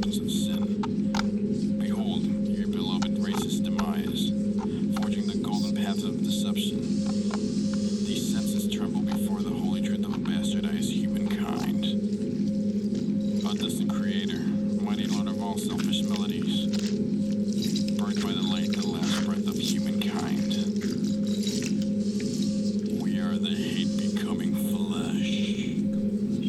sons of sin. Behold, your beloved race's demise, forging the golden path of deception. These senses tremble before the holy truth of a bastardized humankind. A distant creator, mighty lord of all selfish melodies, burned by the